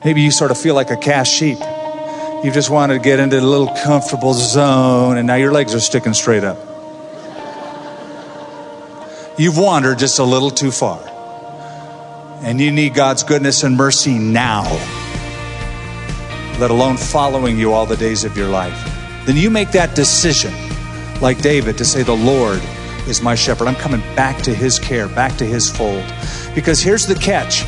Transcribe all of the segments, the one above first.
Maybe you sort of feel like a cast sheep. You just want to get into a little comfortable zone, and now your legs are sticking straight up. You've wandered just a little too far. And you need God's goodness and mercy now, let alone following you all the days of your life. Then you make that decision, like David, to say, the Lord is my shepherd. I'm coming back to his care, back to his fold. Because here's the catch.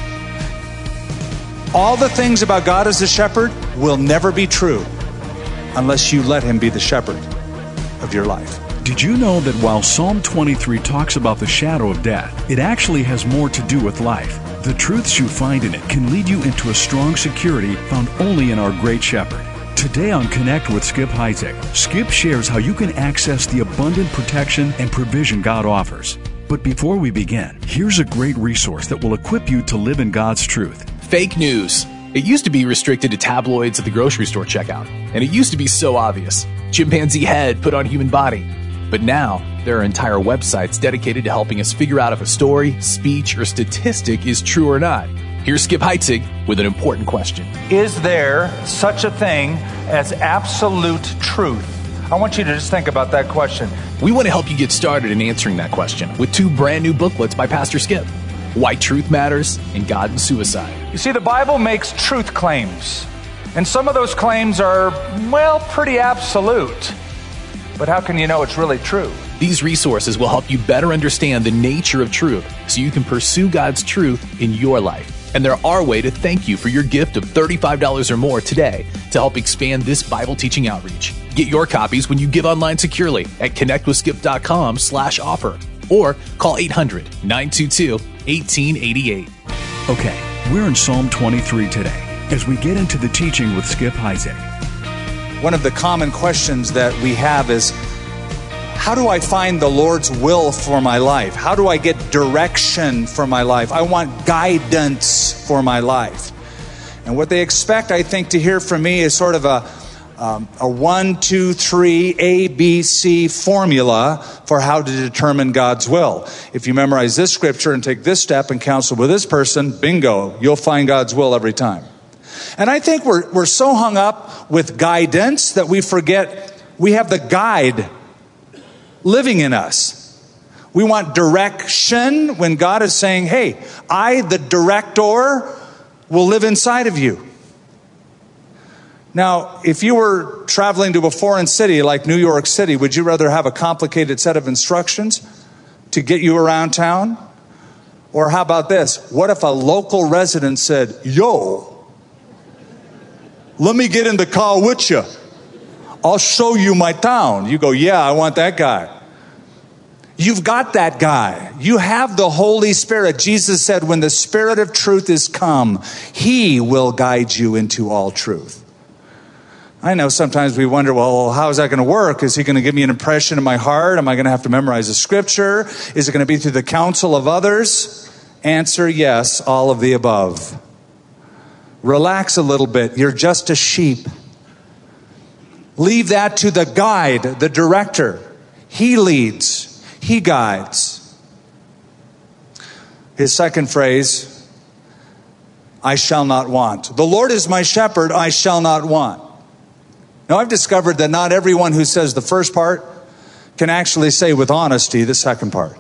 All the things about God as the shepherd will never be true unless you let him be the shepherd of your life. Did you know that while Psalm 23 talks about the shadow of death, it actually has more to do with life? The truths you find in it can lead you into a strong security found only in our great shepherd. Today on Connect with Skip Heitzig, Skip shares how you can access the abundant protection and provision God offers. But before we begin, here's a great resource that will equip you to live in God's truth. Fake news. It used to be restricted to tabloids at the grocery store checkout, and it used to be so obvious. Chimpanzee head put on human body. But now, there are entire websites dedicated to helping us figure out if a story, speech, or statistic is true or not. Here's Skip Heitzig with an important question. Is there such a thing as absolute truth? I want you to just think about that question. We want to help you get started in answering that question with 2 brand new booklets by Pastor Skip. Why Truth Matters and God and Suicide. You see, the Bible makes truth claims. And some of those claims are, well, pretty absolute. But how can you know it's really true? These resources will help you better understand the nature of truth so you can pursue God's truth in your life. And they're our way to thank you for your gift of $35 or more today to help expand this Bible teaching outreach. Get your copies when you give online securely at connectwithskip.com/offer or call 800-922-1888. Okay, we're in Psalm 23 today as we get into the teaching with Skip Heitzig. One of the common questions that we have is, how do I find the Lord's will for my life? How do I get direction for my life? I want guidance for my life. And what they expect, I think, to hear from me is sort of a 1, 2, 3, ABC formula for how to determine God's will. If you memorize this scripture and take this step and counsel with this person, bingo, you'll find God's will every time. And I think we're so hung up with guidance that we forget we have the guide living in us. We want direction when God is saying, hey, I, the director, will live inside of you. Now, if you were traveling to a foreign city like New York City, would you rather have a complicated set of instructions to get you around town? Or how about this? What if a local resident said, yo, let me get in the car with you. I'll show you my town. You go, yeah, I want that guy. You've got that guy. You have the Holy Spirit. Jesus said, when the Spirit of truth is come, he will guide you into all truth. I know sometimes we wonder, well, how is that going to work? Is he going to give me an impression in my heart? Am I going to have to memorize the scripture? Is it going to be through the counsel of others? Answer, yes, all of the above. Relax a little bit. You're just a sheep. Leave that to the guide, the director. He leads. He guides. His second phrase, I shall not want. The Lord is my shepherd, I shall not want. Now, I've discovered that not everyone who says the first part can actually say with honesty the second part.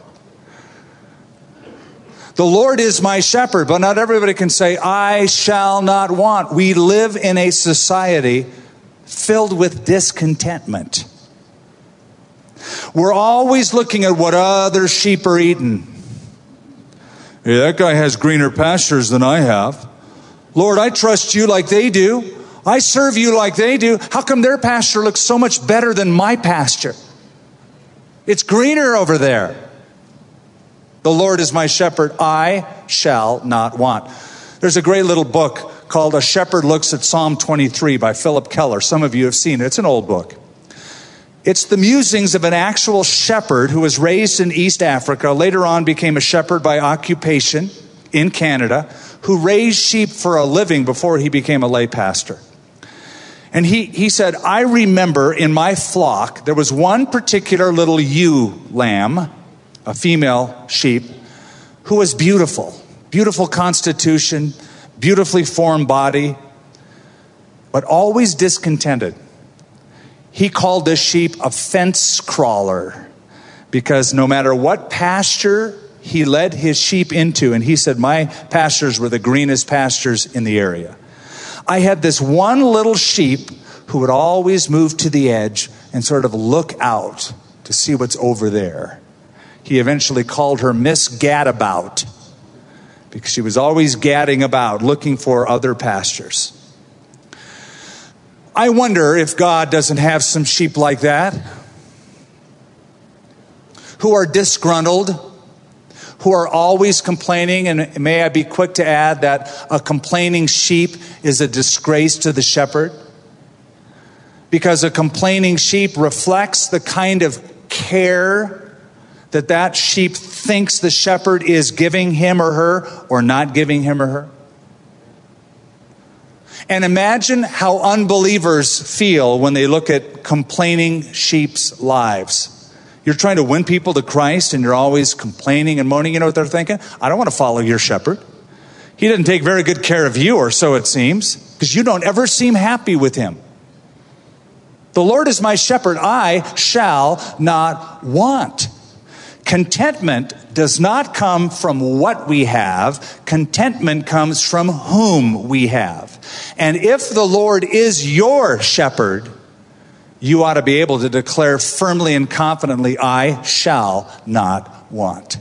The Lord is my shepherd, but not everybody can say, I shall not want. We live in a society filled with discontentment. We're always looking at what other sheep are eating. Yeah, that guy has greener pastures than I have. Lord, I trust you like they do. I serve you like they do. How come their pasture looks so much better than my pasture? It's greener over there. The Lord is my shepherd, I shall not want. There's a great little book called A Shepherd Looks at Psalm 23 by Philip Keller. Some of you have seen it. It's an old book. It's the musings of an actual shepherd who was raised in East Africa, later on became a shepherd by occupation in Canada, who raised sheep for a living before he became a lay pastor. And he said, I remember in my flock, there was one particular little ewe lamb, a female sheep, who was beautiful. Beautiful constitution, beautifully formed body, but always discontented. He called this sheep a fence crawler because no matter what pasture he led his sheep into, and he said, my pastures were the greenest pastures in the area. I had this one little sheep who would always move to the edge and sort of look out to see what's over there. He eventually called her Miss Gadabout because she was always gadding about looking for other pastures. I wonder if God doesn't have some sheep like that who are disgruntled, who are always complaining. And may I be quick to add that a complaining sheep is a disgrace to the shepherd, because a complaining sheep reflects the kind of care that sheep thinks the shepherd is giving him or her, or not giving him or her. And imagine how unbelievers feel when they look at complaining sheep's lives. You're trying to win people to Christ and you're always complaining and moaning. You know what they're thinking? I don't want to follow your shepherd. He didn't take very good care of you, or so it seems, because you don't ever seem happy with him. The Lord is my shepherd, I shall not want. Contentment does not come from what we have. Contentment comes from whom we have. And if the Lord is your shepherd, you ought to be able to declare firmly and confidently, I shall not want.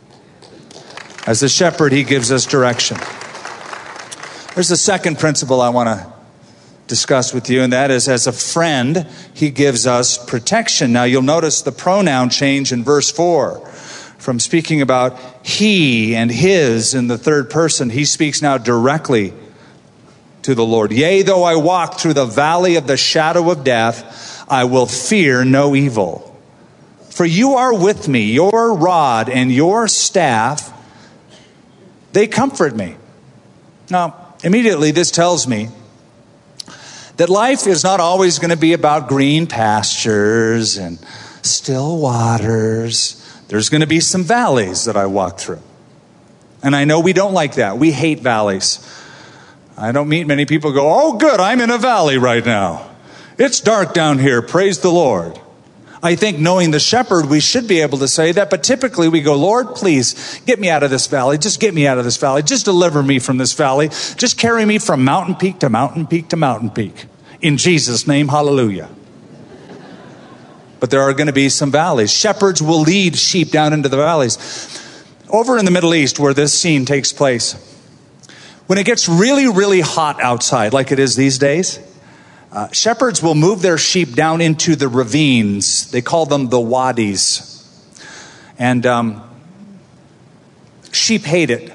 As the shepherd, he gives us direction. There's a second principle I want to discuss with you, and that is, as a friend, he gives us protection. Now, you'll notice the pronoun change in verse 4. From speaking about he and his in the third person, he speaks now directly to the Lord. Yea, though I walk through the valley of the shadow of death, I will fear no evil. For you are with me, your rod and your staff, they comfort me. Now, immediately this tells me that life is not always going to be about green pastures and still waters. There's going to be some valleys that I walk through. And I know we don't like that. We hate valleys. I don't meet many people who go, oh good, I'm in a valley right now. It's dark down here, praise the Lord. I think knowing the shepherd, we should be able to say that, but typically we go, Lord, please get me out of this valley. Just get me out of this valley. Just deliver me from this valley. Just carry me from mountain peak to mountain peak to mountain peak. In Jesus' name, hallelujah. But there are going to be some valleys. Shepherds will lead sheep down into the valleys. Over in the Middle East, where this scene takes place, when it gets really, really hot outside, like it is these days, shepherds will move their sheep down into the ravines. They call them the wadis. And sheep hate it.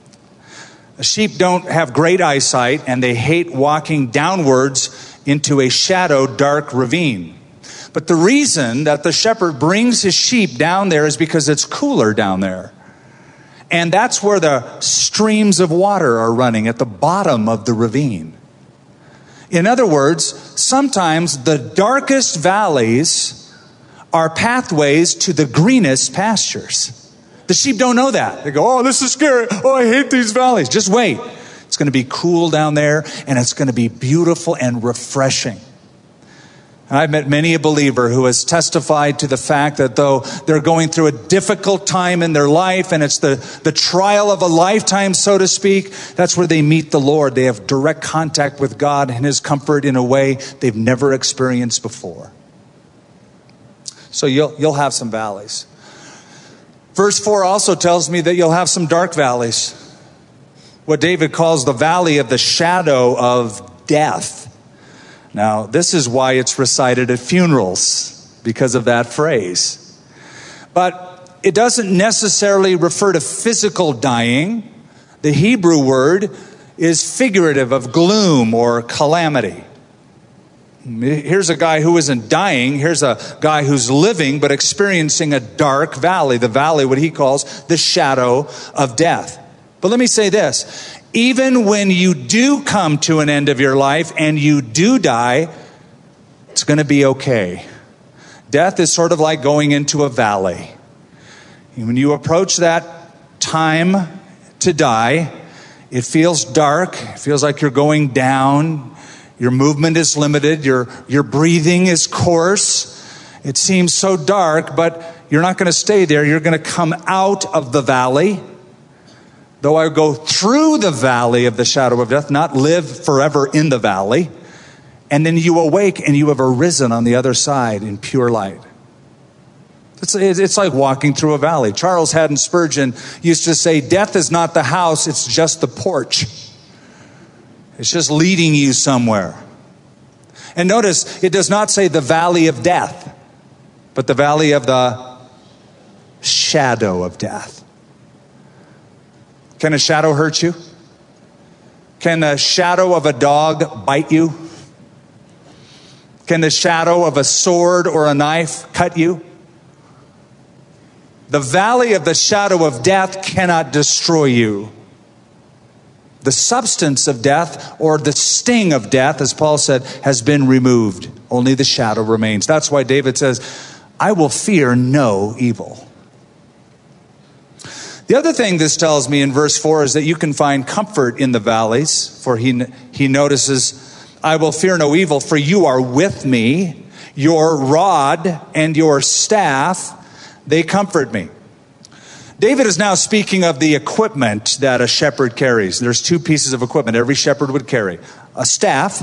Sheep don't have great eyesight, and they hate walking downwards into a shadow, dark ravine. But the reason that the shepherd brings his sheep down there is because it's cooler down there. And that's where the streams of water are running, at the bottom of the ravine. In other words, sometimes the darkest valleys are pathways to the greenest pastures. The sheep don't know that. They go, oh, this is scary. Oh, I hate these valleys. Just wait. It's going to be cool down there, and it's going to be beautiful and refreshing. And I've met many a believer who has testified to the fact that though they're going through a difficult time in their life, and it's the trial of a lifetime, so to speak, that's where they meet the Lord. They have direct contact with God and his comfort in a way they've never experienced before. So you'll have some valleys. Verse 4 also tells me that you'll have some dark valleys. What David calls the valley of the shadow of death. Now, this is why it's recited at funerals, because of that phrase. But it doesn't necessarily refer to physical dying. The Hebrew word is figurative of gloom or calamity. Here's a guy who isn't dying. Here's a guy who's living but experiencing a dark valley. The valley, what he calls the shadow of death. But let me say this. Even when you do come to an end of your life and you do die, it's going to be okay. Death is sort of like going into a valley. When you approach that time to die, it feels dark. It feels like you're going down. Your movement is limited. Your breathing is coarse. It seems so dark, but you're not going to stay there. You're going to come out of the valley. Though I go through the valley of the shadow of death, not live forever in the valley. And then you awake and you have arisen on the other side in pure light. It's like walking through a valley. Charles Haddon Spurgeon used to say, death is not the house, it's just the porch. It's just leading you somewhere. And notice, it does not say the valley of death, but the valley of the shadow of death. Can a shadow hurt you? Can the shadow of a dog bite you? Can the shadow of a sword or a knife cut you? The valley of the shadow of death cannot destroy you. The substance of death, or the sting of death, as Paul said, has been removed. Only the shadow remains. That's why David says, I will fear no evil. The other thing this tells me in verse 4 is that you can find comfort in the valleys. For he notices, I will fear no evil, for you are with me. Your rod and your staff, they comfort me. David is now speaking of the equipment that a shepherd carries. There's two pieces of equipment every shepherd would carry. A staff.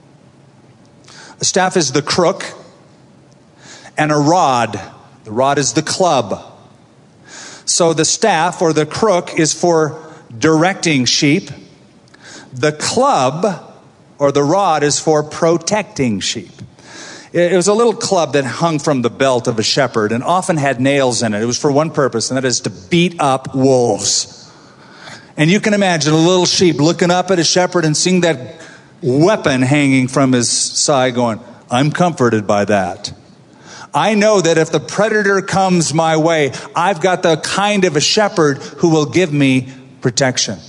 A staff is the crook. And a rod. The rod is the club. So the staff or the crook is for directing sheep. The club or the rod is for protecting sheep. It was a little club that hung from the belt of a shepherd and often had nails in it. It was for one purpose, and that is to beat up wolves. And you can imagine a little sheep looking up at a shepherd and seeing that weapon hanging from his side going, I'm comforted by that. I know that if the predator comes my way, I've got the kind of a shepherd who will give me protection.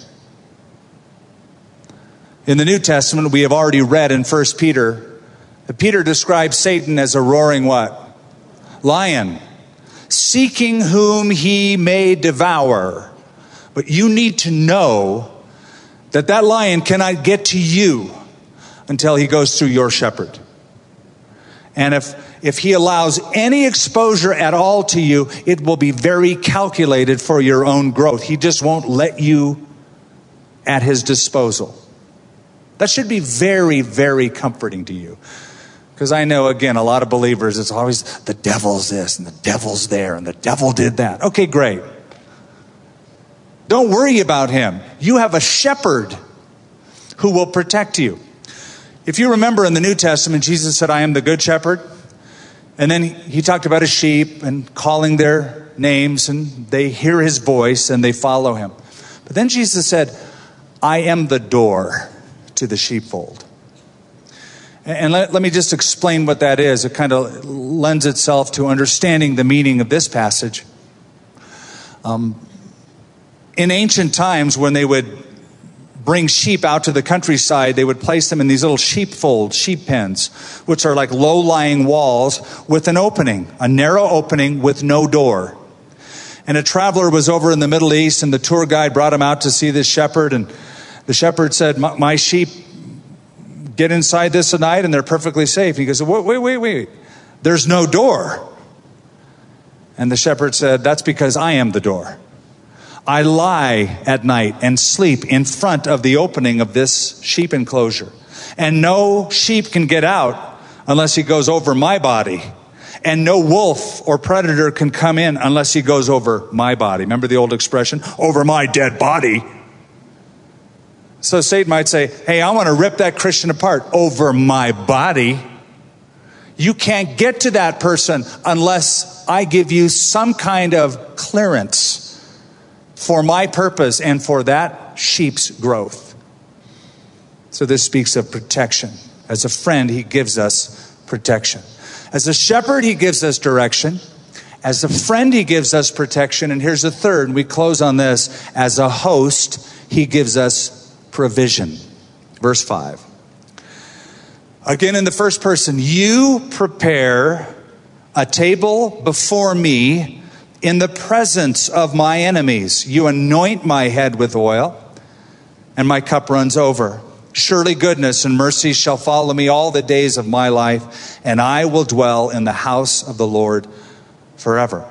In the New Testament, we have already read in 1 Peter, Peter describes Satan as a roaring what? Lion, seeking whom he may devour. But you need to know that that lion cannot get to you until he goes through your shepherd. And if he allows any exposure at all to you, it will be very calculated for your own growth. He just won't let you at his disposal. That should be very, very comforting to you. Because I know, again, a lot of believers, it's always the devil's this and the devil's there and the devil did that. Okay, great. Don't worry about him. You have a shepherd who will protect you. If you remember in the New Testament, Jesus said, I am the good shepherd. And then he talked about his sheep and calling their names, and they hear his voice and they follow him. But then Jesus said, I am the door to the sheepfold. And let me just explain what that is. It kind of lends itself to understanding the meaning of this passage. In ancient times, when they would bring sheep out to the countryside, they would place them in these little sheepfolds, sheep pens, which are like low-lying walls with an opening, a narrow opening with no door. And a traveler was over in the Middle East, and the tour guide brought him out to see this shepherd, and the shepherd said, my sheep get inside this at night and they're perfectly safe. And he goes, wait. There's no door. And the shepherd said, that's because I am the door. I lie at night and sleep in front of the opening of this sheep enclosure. And no sheep can get out unless he goes over my body. And no wolf or predator can come in unless he goes over my body. Remember the old expression, over my dead body? So Satan might say, hey, I want to rip that Christian apart over my body. You can't get to that person unless I give you some kind of clearance for my purpose and for that sheep's growth. So this speaks of protection. As a friend, he gives us protection. As a shepherd, he gives us direction. As a friend, he gives us protection. And here's the third, and we close on this. As a host, he gives us provision. Verse 5. Again, in the first person, you prepare a table before me in the presence of my enemies. You anoint my head with oil, and my cup runs over. Surely goodness and mercy shall follow me all the days of my life, and I will dwell in the house of the Lord forever.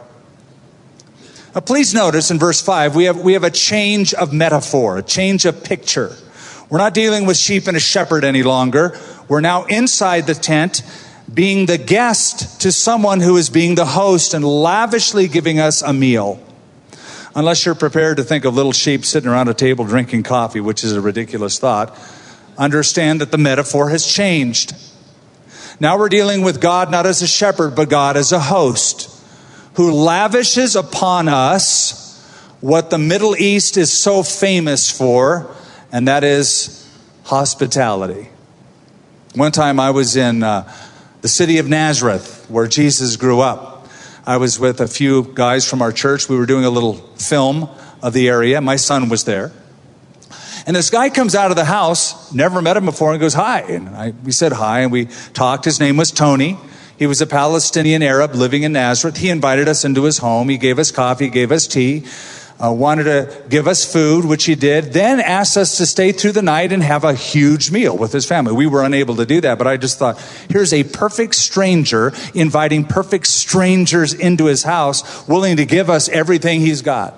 Now, please notice in verse 5, we have a change of metaphor, a change of picture. We're not dealing with sheep and a shepherd any longer. We're now inside the tent, being the guest to someone who is being the host and lavishly giving us a meal. Unless you're prepared to think of little sheep sitting around a table drinking coffee, which is a ridiculous thought, understand that the metaphor has changed. Now we're dealing with God not as a shepherd, but God as a host, who lavishes upon us what the Middle East is so famous for, and that is hospitality. One time I was in the city of Nazareth, where Jesus grew up. I was with a few guys from our church. We were doing a little film of the area. My son was there. And this guy comes out of the house, never met him before, and goes, "Hi." And we said hi, and we talked. His name was Tony. He was a Palestinian Arab living in Nazareth. He invited us into his home. He gave us coffee, he gave us tea, wanted to give us food, which he did, then asked us to stay through the night and have a huge meal with his family. We were unable to do that, but I just thought, here's a perfect stranger inviting perfect strangers into his house, willing to give us everything he's got.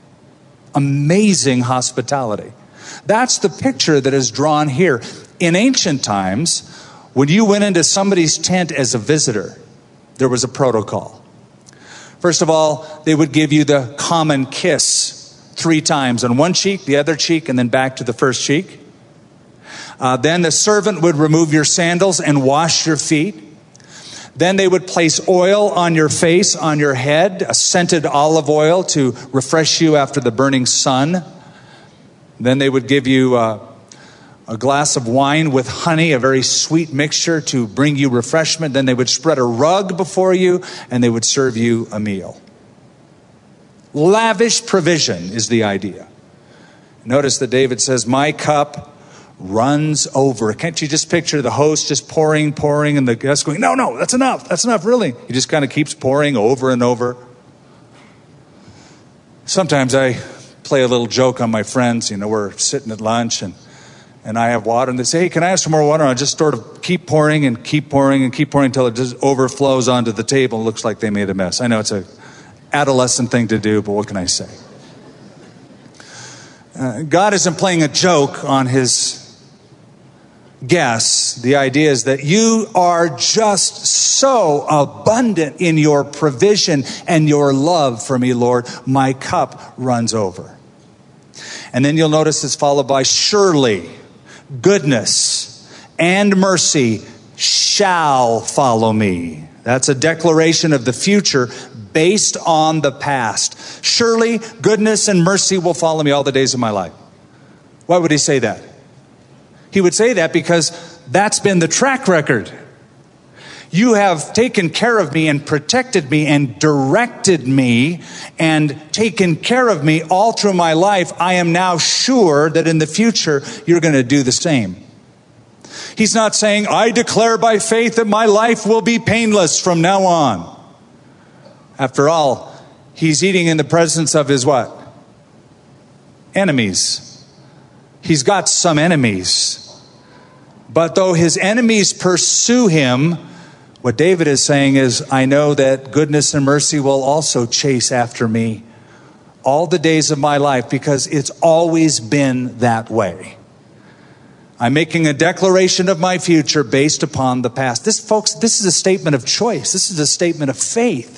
Amazing hospitality. That's the picture that is drawn here. In ancient times, when you went into somebody's tent as a visitor, there was a protocol. First of all, they would give you the common kiss 3 times on one cheek, the other cheek, and then back to the first cheek. Then the servant would remove your sandals and wash your feet. Then they would place oil on your face, on your head, a scented olive oil to refresh you after the burning sun. Then they would give you a glass of wine with honey, a very sweet mixture to bring you refreshment. Then they would spread a rug before you, and they would serve you a meal. Lavish provision is the idea. Notice that David says, "My cup runs over." Can't you just picture the host just pouring, and the guest going, no, that's enough, really. He just kind of keeps pouring over and over. Sometimes I play a little joke on my friends. We're sitting at lunch and I have water, and they say, "Hey, can I have some more water?" And I just sort of keep pouring until it just overflows onto the table. It looks like they made a mess. I know it's an adolescent thing to do, but what can I say? God isn't playing a joke on his guests. The idea is that you are just so abundant in your provision and your love for me, Lord. My cup runs over. And then you'll notice it's followed by surely goodness and mercy shall follow me. That's a declaration of the future based on the past. Surely goodness and mercy will follow me all the days of my life. Why would he say that? He would say that because that's been the track record. You have taken care of me and protected me and directed me and taken care of me all through my life. I am now sure that in the future you're going to do the same. He's not saying, "I declare by faith that my life will be painless from now on." After all, he's eating in the presence of his what? Enemies. He's got some enemies. But though his enemies pursue him, what David is saying is, I know that goodness and mercy will also chase after me all the days of my life, because it's always been that way. I'm making a declaration of my future based upon the past. This, folks, this is a statement of choice. This is a statement of faith.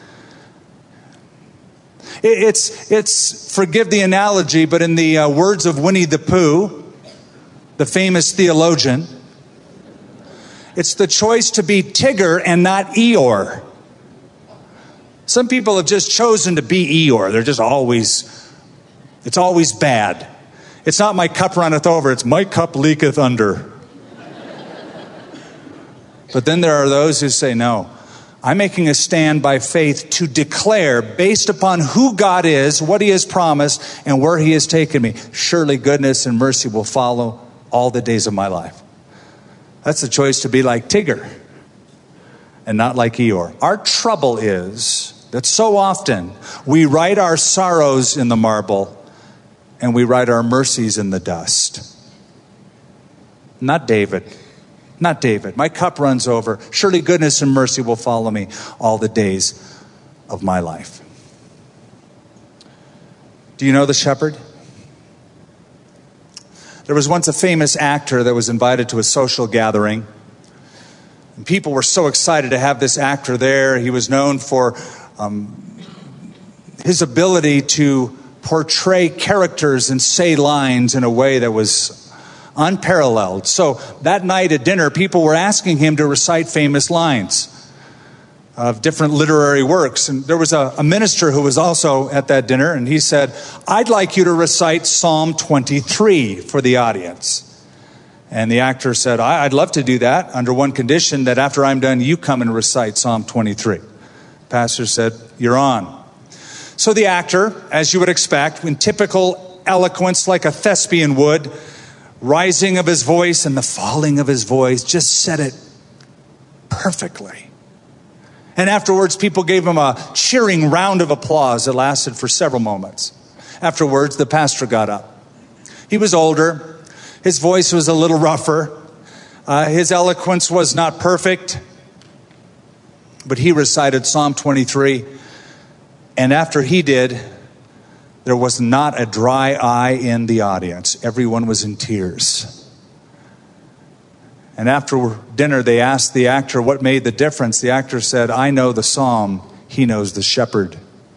It's forgive the analogy, but in the words of Winnie the Pooh, the famous theologian, it's the choice to be Tigger and not Eeyore. Some people have just chosen to be Eeyore. They're just it's always bad. It's not my cup runneth over, it's my cup leaketh under. But then there are those who say, no, I'm making a stand by faith to declare, based upon who God is, what he has promised, and where he has taken me, surely goodness and mercy will follow all the days of my life. That's the choice to be like Tigger and not like Eeyore. Our trouble is that so often we write our sorrows in the marble and we write our mercies in the dust. not David. Not David. My cup runs over. Surely goodness and mercy will follow me all the days of my life. Do you know the shepherd? There was once a famous actor that was invited to a social gathering. And people were so excited to have this actor there. He was known for his ability to portray characters and say lines in a way that was unparalleled. So that night at dinner, people were asking him to recite famous lines of different literary works. And there was a minister who was also at that dinner, and he said, I'd like you to recite Psalm 23 for the audience. And the actor said, I'd love to do that under one condition, that after I'm done, you come and recite Psalm 23. The pastor said, you're on. So the actor, as you would expect, in typical eloquence like a thespian would, rising of his voice and the falling of his voice, just said it perfectly. And afterwards, people gave him a cheering round of applause that lasted for several moments. Afterwards, the pastor got up. He was older. His voice was a little rougher. His eloquence was not perfect. But he recited Psalm 23. And after he did, there was not a dry eye in the audience. Everyone was in tears. And after dinner, they asked the actor what made the difference. The actor said, I know the psalm. He knows the shepherd.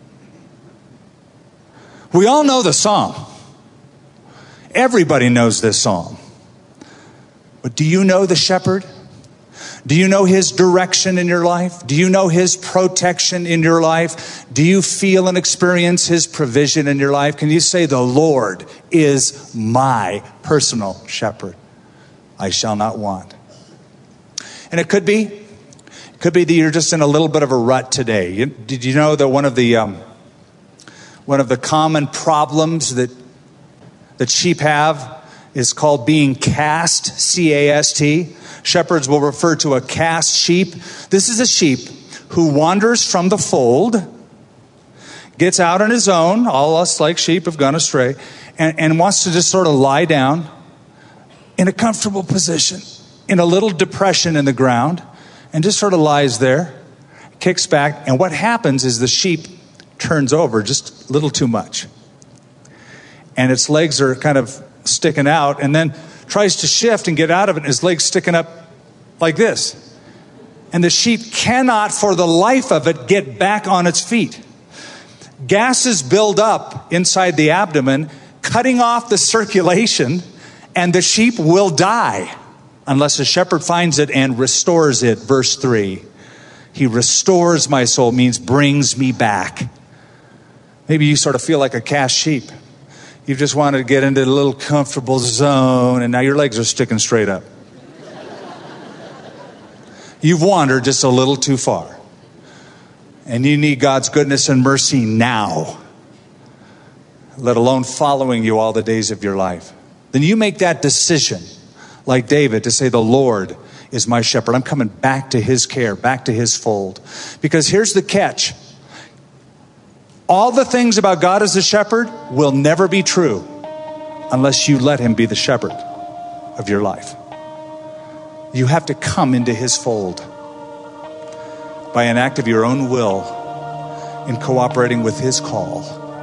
We all know the psalm. Everybody knows this psalm. But do you know the shepherd? Do you know his direction in your life? Do you know his protection in your life? Do you feel and experience his provision in your life? Can you say, the Lord is my personal shepherd? I shall not want. And it could be that you're just in a little bit of a rut today. Did you know that one of the common problems that sheep have is called being cast, C-A-S-T. Shepherds will refer to a cast sheep. This is a sheep who wanders from the fold, gets out on his own, all us like sheep have gone astray, and wants to just sort of lie down in a comfortable position, in a little depression in the ground, and just sort of lies there, kicks back, and what happens is the sheep turns over just a little too much. And its legs are kind of sticking out, and then tries to shift and get out of it, and his legs sticking up like this. And the sheep cannot, for the life of it, get back on its feet. Gases build up inside the abdomen, cutting off the circulation, and the sheep will die unless a shepherd finds it and restores it. Verse 3. He restores my soul, means brings me back. Maybe you sort of feel like a cast sheep. You've just wanted to get into a little comfortable zone, and now your legs are sticking straight up. You've wandered just a little too far. And you need God's goodness and mercy now, let alone following you all the days of your life. Then you make that decision, like David, to say, the Lord is my shepherd. I'm coming back to his care, back to his fold. Because here's the catch. All the things about God as the shepherd will never be true unless you let him be the shepherd of your life. You have to come into his fold by an act of your own will in cooperating with his call.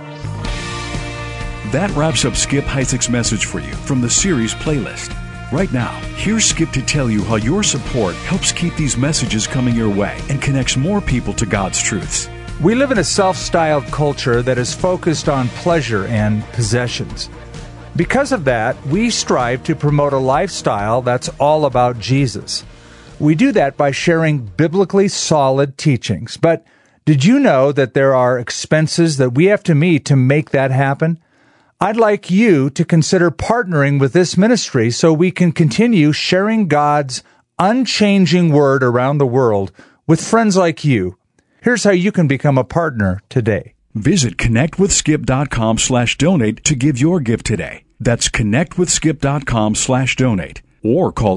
That wraps up Skip Heitzig's message for you from the series playlist. Right now, here's Skip to tell you how your support helps keep these messages coming your way and connects more people to God's truths. We live in a self-styled culture that is focused on pleasure and possessions. Because of that, we strive to promote a lifestyle that's all about Jesus. We do that by sharing biblically solid teachings. But did you know that there are expenses that we have to meet to make that happen? I'd like you to consider partnering with this ministry so we can continue sharing God's unchanging word around the world with friends like you. Here's how you can become a partner today. Visit connectwithskip.com/donate to give your gift today. That's connectwithskip.com/donate. Or call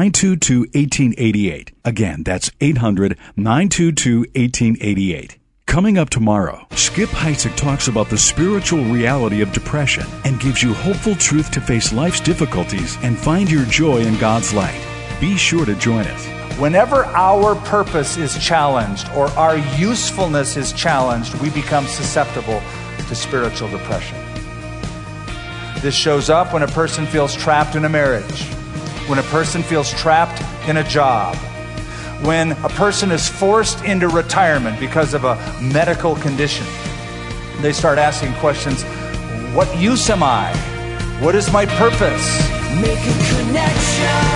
800-922-1888. Again, that's 800-922-1888. Coming up tomorrow, Skip Heitzig talks about the spiritual reality of depression and gives you hopeful truth to face life's difficulties and find your joy in God's light. Be sure to join us. Whenever our purpose is challenged or our usefulness is challenged, we become susceptible to spiritual depression. This shows up when a person feels trapped in a marriage, when a person feels trapped in a job, when a person is forced into retirement because of a medical condition. They start asking questions, what use am I? What is my purpose? Make a connection.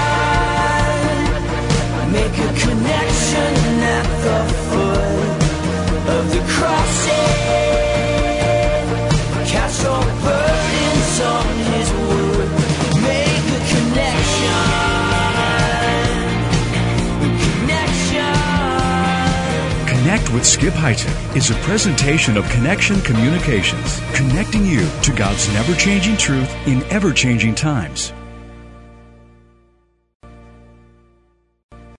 Make a connection at the foot of the crossing. Cast all burdens on his wood. Make a connection. Connect with Skip Heitzig is a presentation of Connection Communications, connecting you to God's never-changing truth in ever-changing times.